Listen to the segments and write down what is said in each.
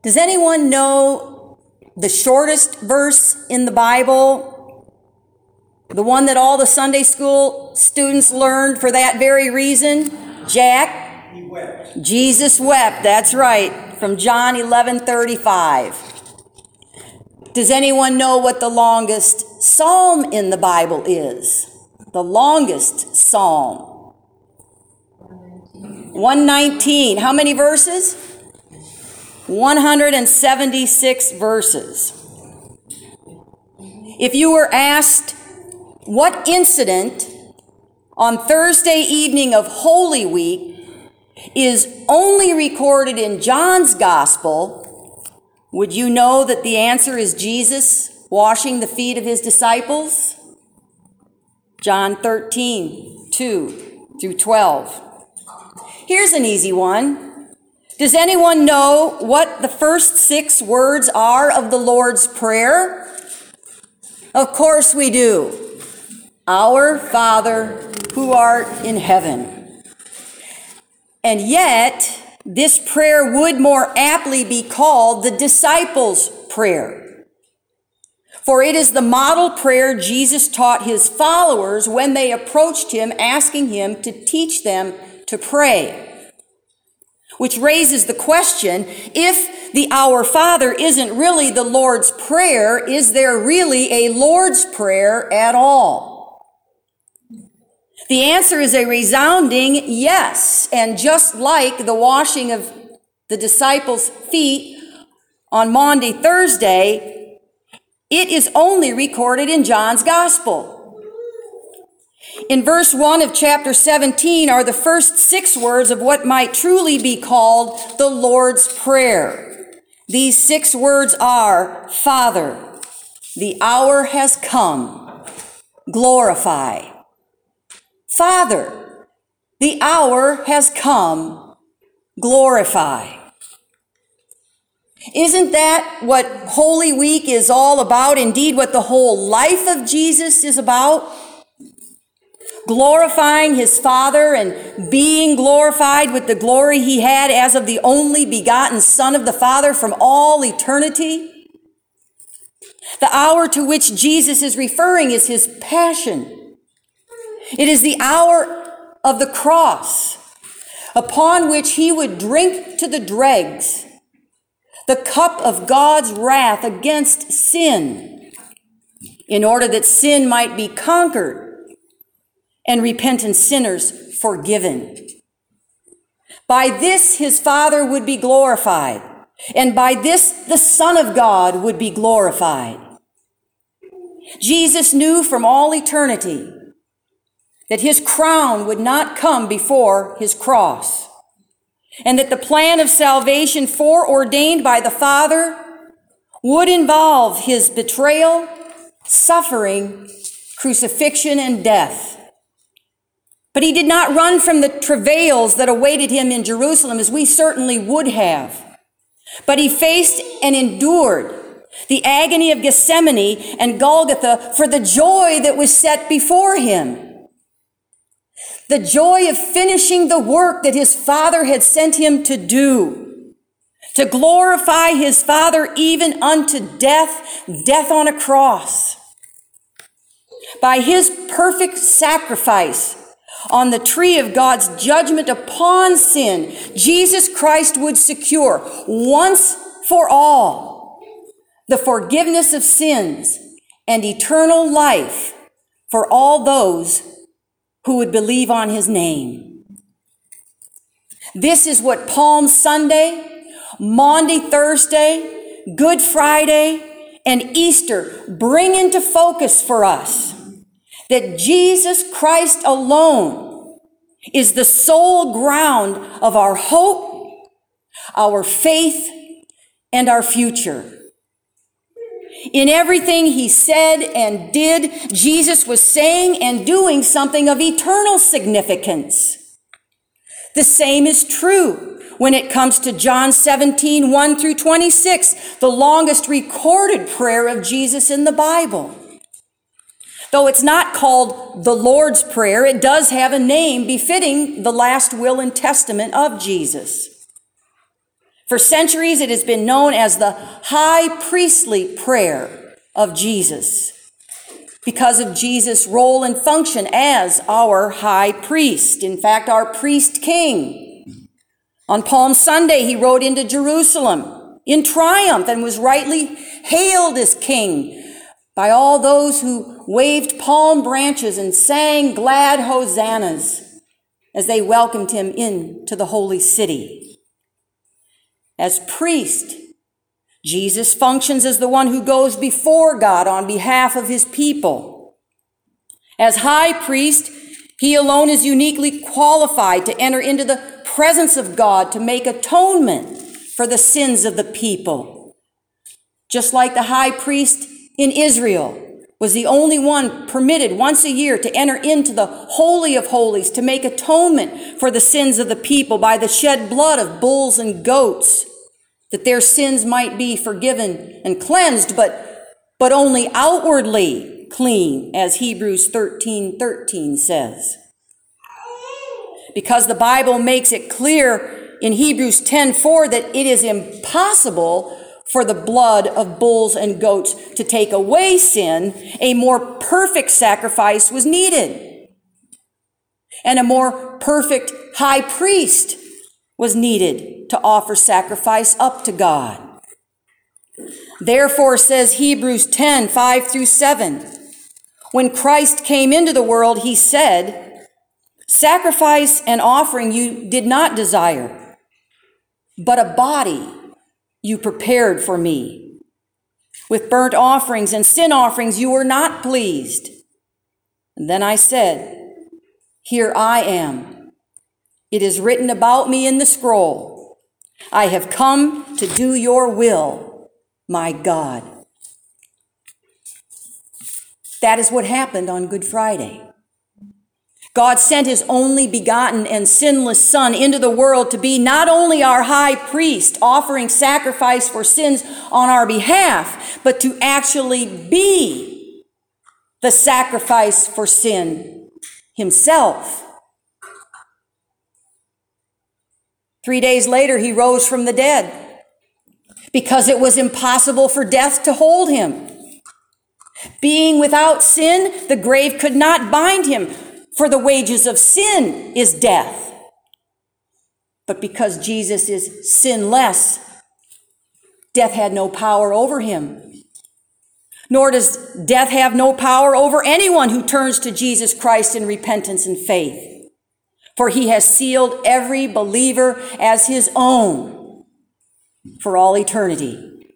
Does anyone know the shortest verse in the Bible? The one that all the Sunday school students learned for that very reason? Jack? He wept. Jesus wept, that's right, from John 11:35. Does anyone know what the longest psalm in the Bible is? The longest psalm. 119. How many verses? 176 verses. If you were asked what incident on Thursday evening of Holy Week is only recorded in John's Gospel, would you know that the answer is Jesus washing the feet of his disciples? John 13:2-12. Here's an easy one. Does anyone know what the first 6 words are of the Lord's Prayer? Of course we do. Our Father who art in heaven. And yet, this prayer would more aptly be called the disciples' prayer. For it is the model prayer Jesus taught his followers when they approached him, asking him to teach them to pray. Which raises the question, if the Our Father isn't really the Lord's Prayer, is there really a Lord's Prayer at all? The answer is a resounding yes. And just like the washing of the disciples' feet on Maundy Thursday, it is only recorded in John's Gospel. In verse 1 of chapter 17 are the first 6 words of what might truly be called the Lord's Prayer. These 6 words are, Father, the hour has come, glorify. Father, the hour has come, glorify. Isn't that what Holy Week is all about? Indeed, what the whole life of Jesus is about? Glorifying his Father and being glorified with the glory he had as of the only begotten Son of the Father from all eternity. The hour to which Jesus is referring is his passion. It is the hour of the cross, upon which he would drink to the dregs the cup of God's wrath against sin, in order that sin might be conquered and repentant sinners forgiven. By this his Father would be glorified, and by this the Son of God would be glorified. Jesus knew from all eternity that his crown would not come before his cross, and that the plan of salvation foreordained by the Father would involve his betrayal, suffering, crucifixion, and death. But he did not run from the travails that awaited him in Jerusalem, as we certainly would have. But he faced and endured the agony of Gethsemane and Golgotha for the joy that was set before him. The joy of finishing the work that his Father had sent him to do, to glorify his Father even unto death, death on a cross. By his perfect sacrifice on the tree of God's judgment upon sin, Jesus Christ would secure once for all the forgiveness of sins and eternal life for all those who would believe on his name. This is what Palm Sunday, Maundy Thursday, Good Friday, and Easter bring into focus for us. That Jesus Christ alone is the sole ground of our hope, our faith, and our future. In everything he said and did, Jesus was saying and doing something of eternal significance. The same is true when it comes to John 17:1-26, the longest recorded prayer of Jesus in the Bible. Though it's not called the Lord's Prayer, it does have a name befitting the last will and testament of Jesus. For centuries, it has been known as the high priestly prayer of Jesus, because of Jesus' role and function as our high priest. In fact, our priest king. On Palm Sunday, he rode into Jerusalem in triumph and was rightly hailed as king by all those who waved palm branches and sang glad hosannas as they welcomed him into the holy city. As priest, Jesus functions as the one who goes before God on behalf of his people. As high priest, he alone is uniquely qualified to enter into the presence of God to make atonement for the sins of the people. Just like the high priest in Israel was the only one permitted once a year to enter into the Holy of Holies to make atonement for the sins of the people by the shed blood of bulls and goats, that their sins might be forgiven and cleansed, but only outwardly clean, as Hebrews 13:13 says. Because the Bible makes it clear in Hebrews 10:4 that it is impossible for the blood of bulls and goats to take away sin, a more perfect sacrifice was needed. And a more perfect high priest was needed to offer sacrifice up to God. Therefore, says Hebrews 10:5-7, when Christ came into the world, he said, "Sacrifice and offering you did not desire, but a body you prepared for me. With burnt offerings and sin offerings you were not pleased. And then I said, here I am. It is written about me in the scroll. I have come to do your will, my God." That is what happened on Good Friday. God sent his only begotten and sinless Son into the world to be not only our high priest, offering sacrifice for sins on our behalf, but to actually be the sacrifice for sin himself. 3 days later, he rose from the dead because it was impossible for death to hold him. Being without sin, the grave could not bind him, for the wages of sin is death. But because Jesus is sinless, death had no power over him. Nor does death have no power over anyone who turns to Jesus Christ in repentance and faith. For he has sealed every believer as his own for all eternity.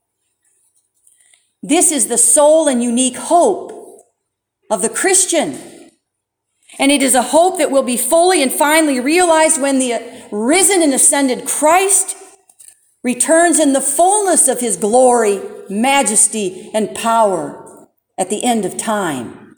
This is the sole and unique hope of the Christian. And it is a hope that will be fully and finally realized when the risen and ascended Christ returns in the fullness of his glory, majesty, and power at the end of time.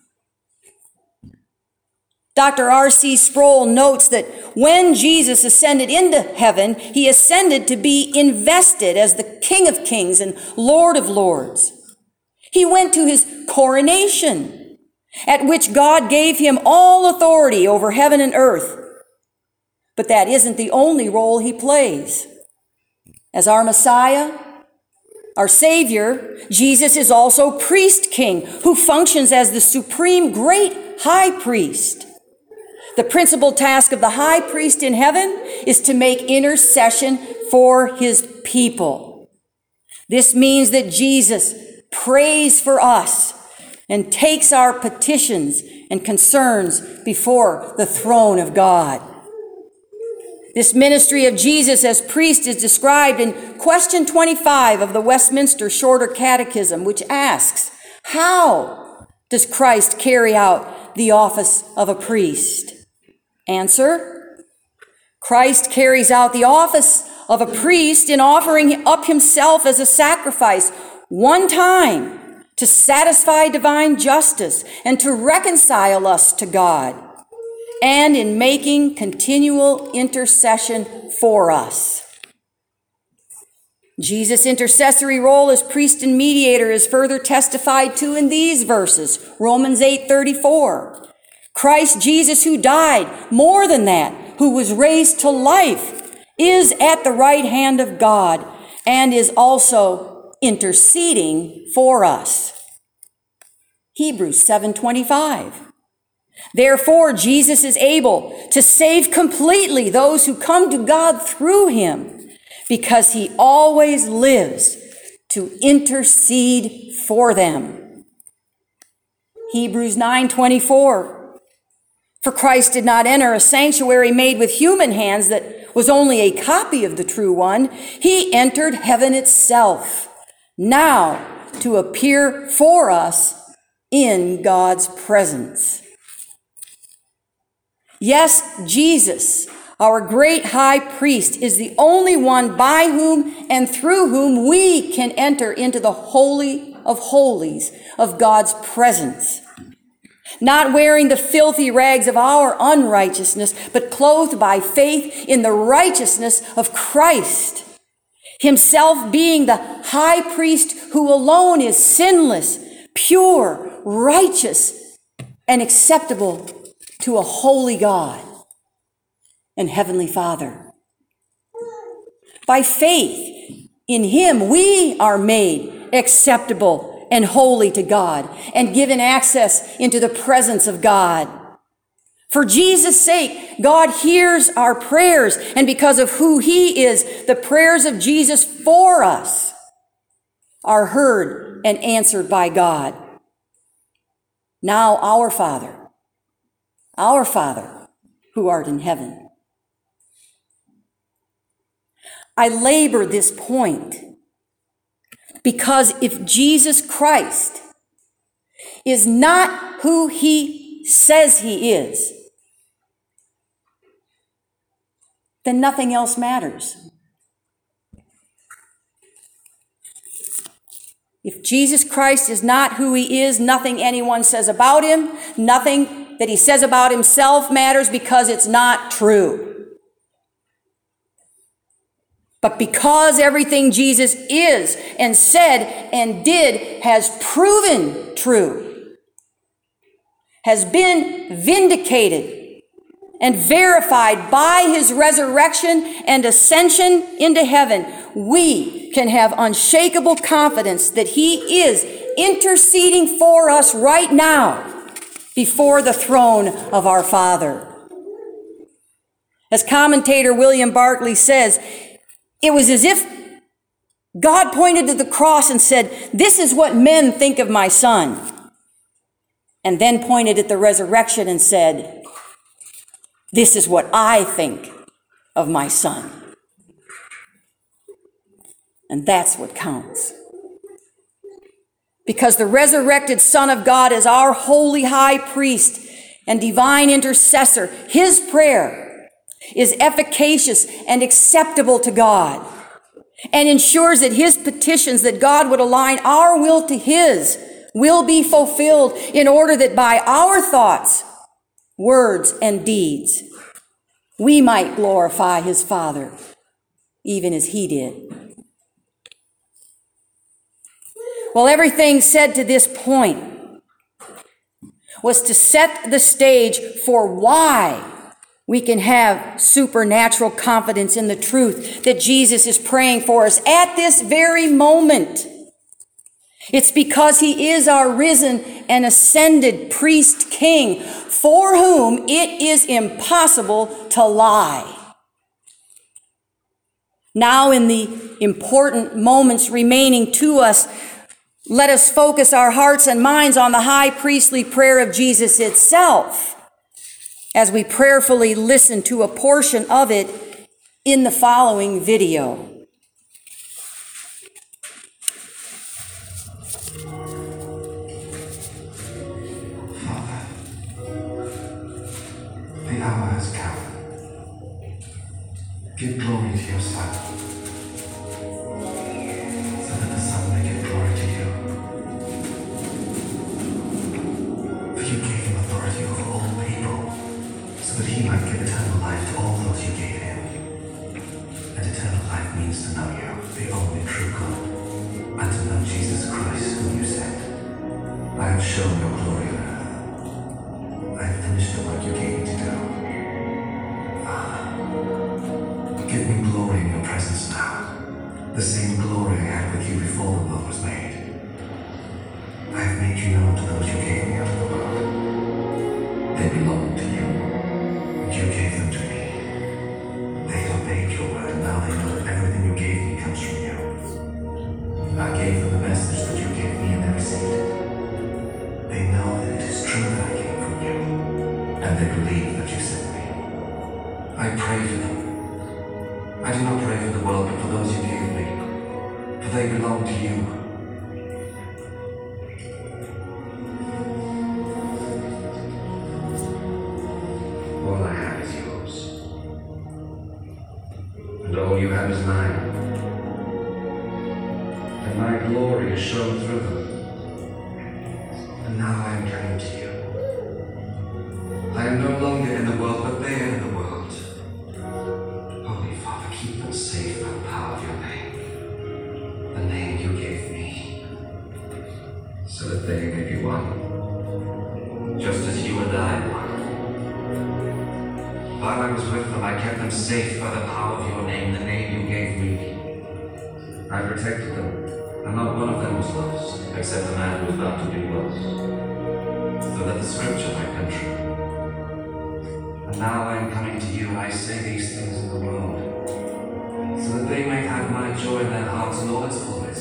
Dr. R.C. Sproul notes that when Jesus ascended into heaven, he ascended to be invested as the King of Kings and Lord of Lords. He went to his coronation, at which God gave him all authority over heaven and earth. But that isn't the only role he plays. As our Messiah, our Savior, Jesus is also priest king, who functions as the supreme great high priest. The principal task of the high priest in heaven is to make intercession for his people. This means that Jesus prays for us and takes our petitions and concerns before the throne of God. This ministry of Jesus as priest is described in question 25 of the Westminster Shorter Catechism, which asks, how does Christ carry out the office of a priest? Answer, Christ carries out the office of a priest in offering up himself as a sacrifice one time to satisfy divine justice and to reconcile us to God, and in making continual intercession for us. Jesus' intercessory role as priest and mediator is further testified to in these verses. Romans 8:34. Christ Jesus, who died, more than that, who was raised to life, is at the right hand of God and is also interceding for us. Hebrews 7:25. Therefore, Jesus is able to save completely those who come to God through him, because he always lives to intercede for them. Hebrews 9:24. For Christ did not enter a sanctuary made with human hands that was only a copy of the true one. He entered heaven itself, now to appear for us in God's presence. Yes, Jesus, our great high priest, is the only one by whom and through whom we can enter into the Holy of Holies of God's presence. Not wearing the filthy rags of our unrighteousness, but clothed by faith in the righteousness of Christ, himself being the high priest who alone is sinless, pure, righteous, and acceptable to a holy God and Heavenly Father. By faith in him, we are made acceptable and holy to God and given access into the presence of God. For Jesus' sake, God hears our prayers, and because of who he is, the prayers of Jesus for us are heard and answered by God. Now our Father who art in heaven. I labor this point because if Jesus Christ is not who he says he is, then nothing else matters. If Jesus Christ is not who he is, nothing anyone says about him, nothing that he says about himself matters, because it's not true. But because everything Jesus is and said and did has proven true, has been vindicated and verified by his resurrection and ascension into heaven, we can have unshakable confidence that he is interceding for us right now before the throne of our Father. As commentator William Barclay says, it was as if God pointed to the cross and said, "This is what men think of my son," and then pointed at the resurrection and said, "This is what I think of my son." And that's what counts. Because the resurrected Son of God is our holy high priest and divine intercessor, his prayer is efficacious and acceptable to God and ensures that his petitions, that God would align our will to his, will be fulfilled, in order that by our thoughts, words, and deeds, we might glorify his Father, even as he did. Well, everything said to this point was to set the stage for why we can have supernatural confidence in the truth that Jesus is praying for us at this very moment. It's because he is our risen and ascended priest king, for whom it is impossible to lie. Now, in the important moments remaining to us, let us focus our hearts and minds on the high priestly prayer of Jesus itself, as we prayerfully listen to a portion of it in the following video. Father, the hour has come. Give glory to your Son, so that the Son may give glory to you. For you gave him authority over all people, so that he might give eternal life to all those you gave him. And eternal life means to know you, the only true God, and to know Jesus Christ, whom you sent. I have shown your glory on earth. I have finished the work you gave me to do. Father, Give me glory in your presence now, the same glory I had with you before the world was made. I have made you known to those you gave me out of the world. They belong to you, and you gave them to me. They have obeyed your word, and now they know that everything you gave me comes from you. I gave them the message that you gave me, and they received it. They know that it is true that I came from you, and they believe that you sent me. I pray for them. I do not pray for the world, but for those you gave me, for they belong to you. All I have is yours, and all you have is mine, and my glory is shown through them. And now I am coming to you. I am no longer in the world, but they are in the world. Holy Father, keep them safe by the power of your name, the name you gave me, so that they may be one, just as you and I are one. While I was with them, I kept them safe by the power of your name, the name you gave me. I protected them, and not one of them was lost, except the man who was about to be lost, so that the scripture might come true. And now I am coming to you, and I say these things in the world, so that they may have my joy in their hearts in all its fullness.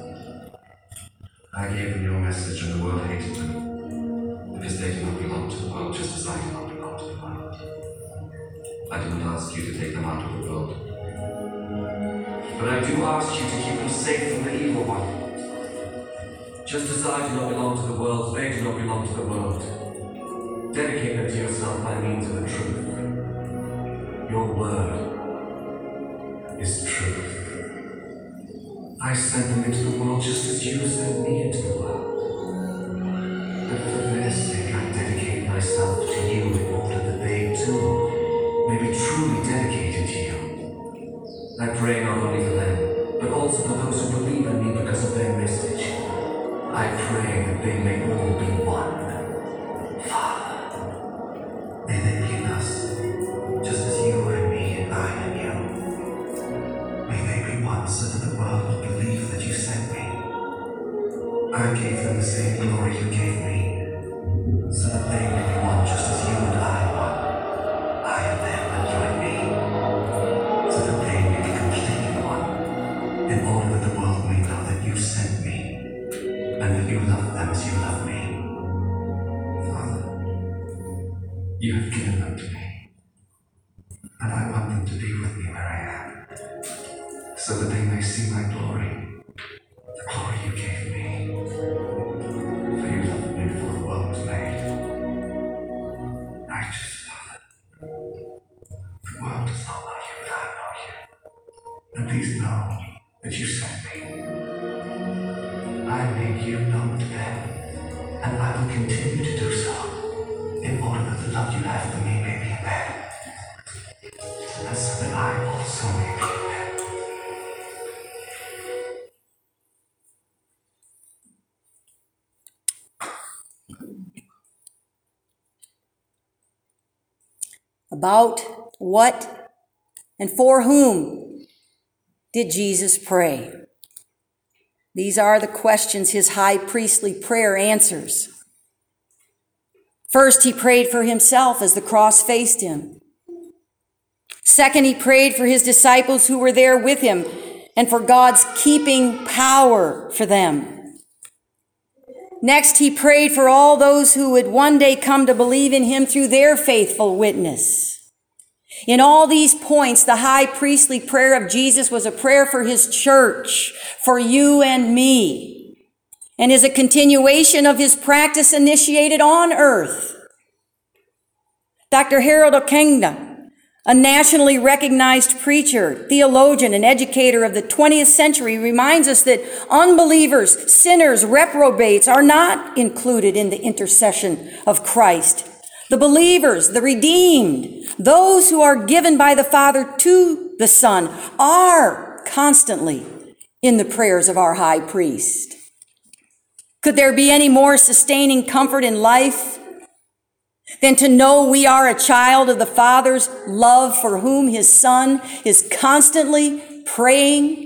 I gave them your message, and the world hated them, because they do not belong to the world, just as I do not belong to the world. I do not ask you to take them out of the world, but I do ask you to keep them safe from the evil one. Just as I do not belong to the world, they do not belong to the world. Dedicate them to yourself by means of the truth. Your word is truth. I sent them into the world just as you sent me into the world. But for their sake I dedicate myself to you in order that they too may be truly dedicated to you. I pray not only for them, but also for those who believe in me because of their message. I pray that they may all be one. Father, may they be in us, just as you are in me and I in you. May they be one so that the world will believe that you sent me. I gave them the same glory you gave me, so that they may be one just as you and I are one. I am them and you and me, so that they may be completely one, in order that the world may know that you sent me, and that you love them as you love me. Father, you have given them to me, and I want them to be with me where I am, so that they may see my glory, the glory you gave me. For you loved me before the world was made. Righteous Father, the world does not know you, but I know you. And please know that you sent me. I made you known to them, and I will continue to do so, in order that the love you have for me may be in them, and so that I also may be in them. About what and for whom did Jesus pray? These are the questions his high priestly prayer answers. First, he prayed for himself as the cross faced him. Second, he prayed for his disciples who were there with him and for God's keeping power for them. Next, he prayed for all those who would one day come to believe in him through their faithful witness. In all these points, the high priestly prayer of Jesus was a prayer for his church, for you and me, and is a continuation of his practice initiated on earth. Dr. Harold Okengna, a nationally recognized preacher, theologian, and educator of the 20th century, reminds us that unbelievers, sinners, reprobates are not included in the intercession of Christ. The believers, the redeemed, those who are given by the Father to the Son are constantly in the prayers of our high priest. Could there be any more sustaining comfort in life than to know we are a child of the Father's love for whom his Son is constantly praying?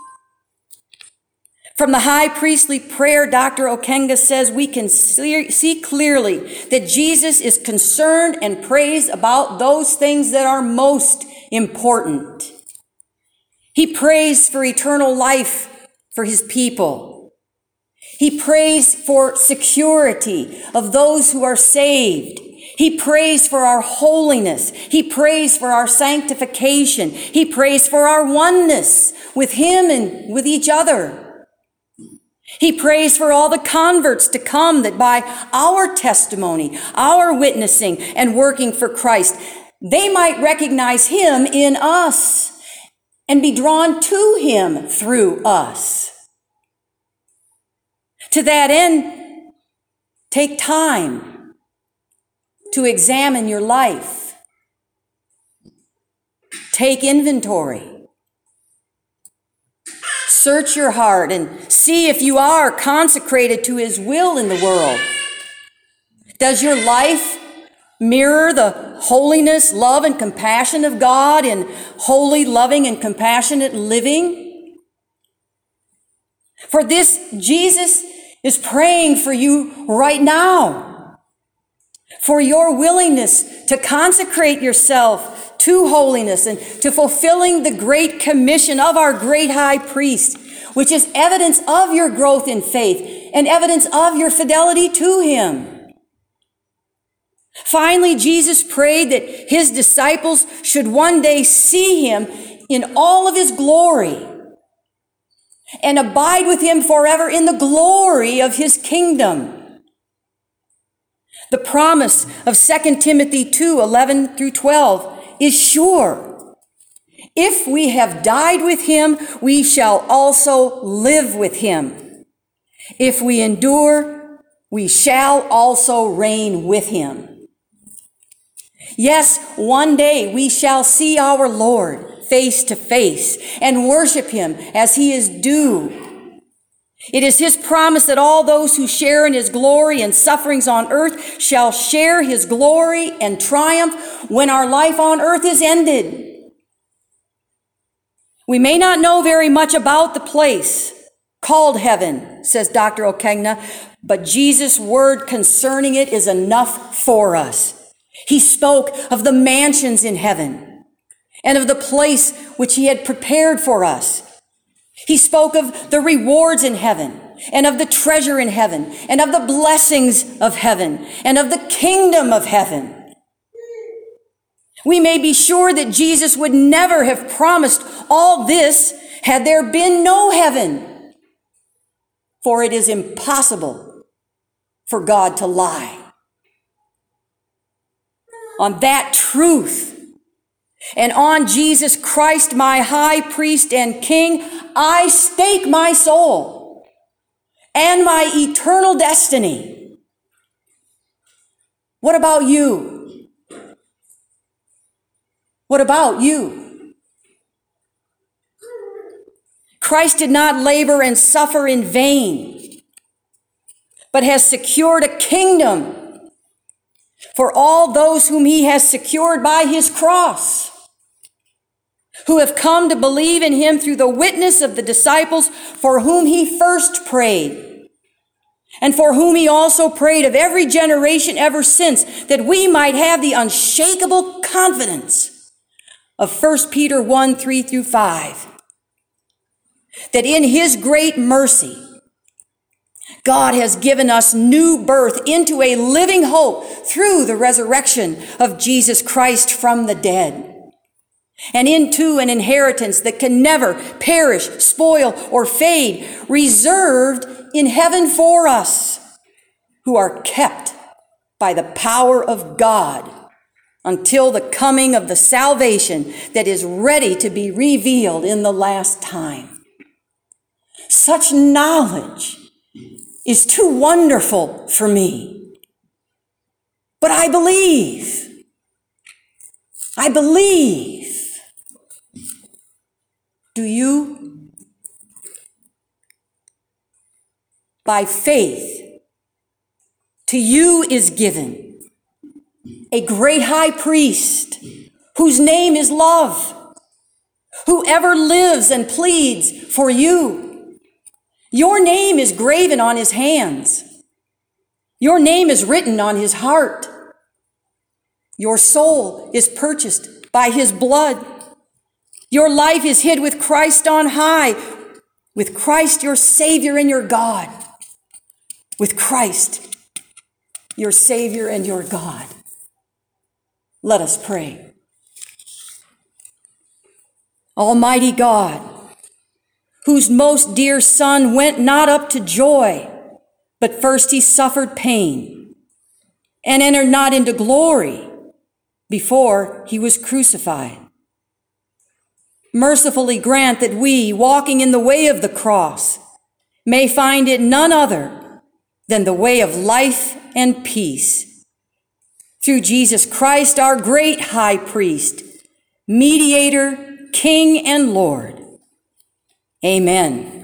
From the high priestly prayer, Dr. Okenga says we can see clearly that Jesus is concerned and prays about those things that are most important. He prays for eternal life for his people. He prays for security of those who are saved. He prays for our holiness. He prays for our sanctification. He prays for our oneness with him and with each other. He prays for all the converts to come, that by our testimony, our witnessing and working for Christ, they might recognize him in us and be drawn to him through us. To that end, take time to examine your life. Take inventory. Search your heart and see if you are consecrated to his will in the world. Does your life mirror the holiness, love, and compassion of God in holy, loving, and compassionate living? For this, Jesus is praying for you right now, for your willingness to consecrate yourself to holiness and to fulfilling the great commission of our great high priest, which is evidence of your growth in faith and evidence of your fidelity to him. Finally, Jesus prayed that his disciples should one day see him in all of his glory and abide with him forever in the glory of his kingdom. The promise of 2 Timothy 2:11 through 12 is sure. If we have died with him, we shall also live with him. If we endure, we shall also reign with him. Yes, one day we shall see our Lord face to face and worship him as he is due. It is his promise that all those who share in his glory and sufferings on earth shall share his glory and triumph when our life on earth is ended. We may not know very much about the place called heaven, says Dr. Okenga, but Jesus' word concerning it is enough for us. He spoke of the mansions in heaven and of the place which he had prepared for us. He spoke of the rewards in heaven and of the treasure in heaven and of the blessings of heaven and of the kingdom of heaven. We may be sure that Jesus would never have promised all this had there been no heaven, for it is impossible for God to lie. On that truth and on Jesus Christ, my high priest and king, I stake my soul and my eternal destiny. What about you? What about you? Christ did not labor and suffer in vain, but has secured a kingdom for all those whom he has secured by his cross, who have come to believe in him through the witness of the disciples for whom he first prayed, and for whom he also prayed of every generation ever since, that we might have the unshakable confidence of 1 Peter 1:3 through 5, that in his great mercy, God has given us new birth into a living hope through the resurrection of Jesus Christ from the dead, and into an inheritance that can never perish, spoil, or fade, reserved in heaven for us, who are kept by the power of God until the coming of the salvation that is ready to be revealed in the last time. Such knowledge is too wonderful for me. But I believe. Do you? By faith, to you is given a great high priest whose name is love, who ever lives and pleads for you. Your name is graven on his hands. Your name is written on his heart. Your soul is purchased by his blood. Your life is hid with Christ on high, with Christ your Savior and your God. With Christ, your Savior and your God. Let us pray. Almighty God, whose most dear Son went not up to joy, but first he suffered pain, and entered not into glory before he was crucified. Mercifully grant that we, walking in the way of the cross, may find it none other than the way of life and peace. Through Jesus Christ, our great high priest, mediator, King, and Lord. Amen.